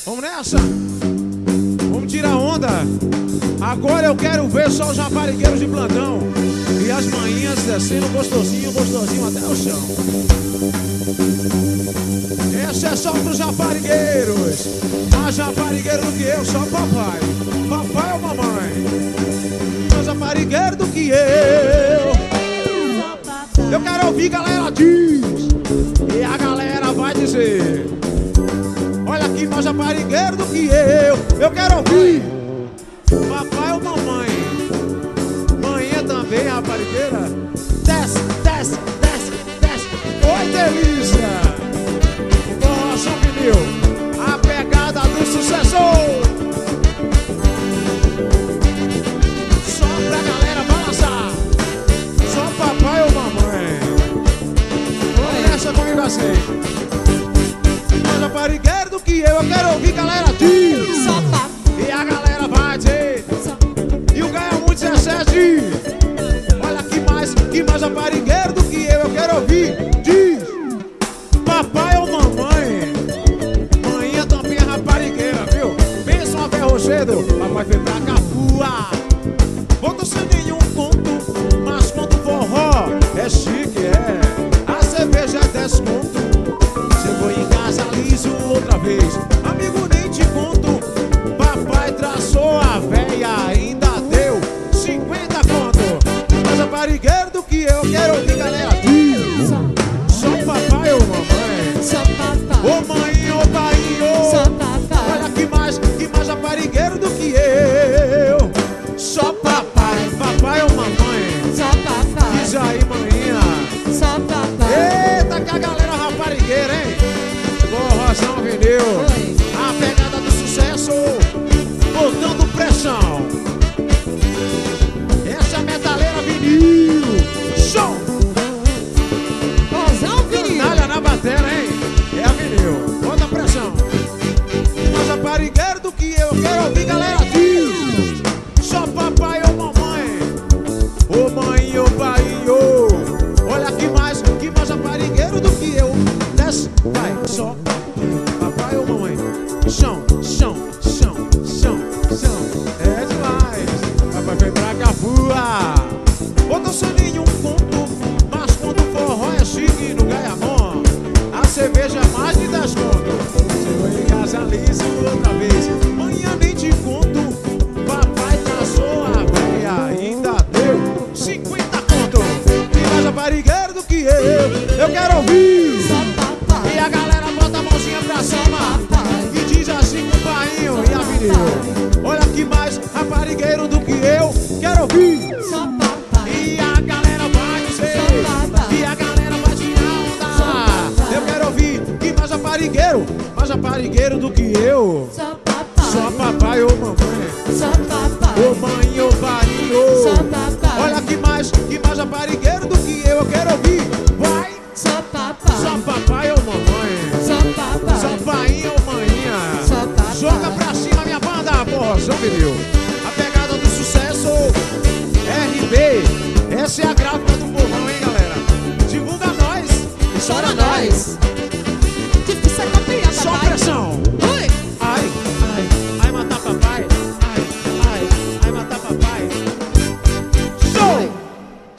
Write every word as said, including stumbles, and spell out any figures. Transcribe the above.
Vamos nessa? Vamos tirar onda. Agora eu quero ver só os raparigueiros de plantão e as manhinhas descendo gostosinho, gostosinho até o chão. Essa é só pros raparigueiros. Mais raparigueiro do que eu, só papai. Papai ou mamãe? Mais raparigueiro do que eu. Eu quero ouvir galera diz. E a galera vai dizer. Olha aqui, mais raparigueiro do que eu. Eu quero ouvir. Papai ou mamãe? Manhã também, raparigueira. Desce, desce, desce, desce. Oi, delícia. Nossa, vinil. A pegada do sucesso. Só pra galera balançar. Só papai ou mamãe? Começa comigo assim. Mais raparigueiro do que eu. Eu quero ouvir galera diz. Só papai. E a galera vai dizer. E o ganha muito dezessete. Olha que mais, que mais raparigueiro do que eu. Eu quero ouvir. Diz. Papai ou mamãe? Manhã também é raparigueira, viu? Pensa uma ferro cedo. Papai foi pra Capua. Volta sem nenhum conto. Mas quanto forró é chique, é. A cerveja é desconto. Chegou em casa liso outra vez. Amigo, nem te conto. Papai traçou a véia, ainda deu cinquenta conto. Mais raparigueiro do que eu, quero ouvir galera diz. Só papai ou mamãe? Só papai. Ô mãe, ô pai, Só ô. papai. Olha que mais, que mais raparigueiro do que eu. Só papai, papai ou mamãe? Só papai. Diz aí, manhinha. Só papai. Eita, que a galera raparigueira, hein? Forrozão vinil. Oi. A pegada do sucesso, botando pressão. Essa metaleira vinil. Show! Rosão vinil. Canalha na batera, hein? É a vinil. Bota pressão. Mais raparigueiro do que eu. Eu quero ouvir galera diz. Só papai ou mamãe? Ô mãe, ô pai, ô. Olha que mais, que mais raparigueiro do que eu. Desce, vai, só papai ou mamãe? Chão, chão, chão, chão, chão. É demais. Papai foi pra Capua. Botou sem nenhum conto. Mas quando o forró é chique no Gaiamon, a cerveja é mais de dez conto. Chegou em casa liso outra vez. Manhã nem te conto. Papai traçou a véia, ainda deu cinquenta conto. E mais raparigueiro do que eu. Eu quero ouvir. Só papai. E a galera bota a mãozinha pra cima e diz assim com o painho e a vinil. Olha que mais raparigueiro do que eu. Quero ouvir. Só papai. E a galera vai dizer. E a galera vai tirar onda. Eu quero ouvir. Que mais raparigueiro. Mais raparigueiro do que eu. Só papai. Só papai ou mamãe? Só papai. Ô mãe ou painho. Só papai. Olha que mais, que mais raparigueiro do que eu. Eu quero ouvir. Vai. Só papai. Só papai ou mamãe? Só papai. Só painho ou manhinha? Só papai. Joga pra cima minha banda, porra, São Vinil. A pegada do sucesso, R B. Essa é a gráfica do povão, hein, galera? Divulga nós. Chora nós.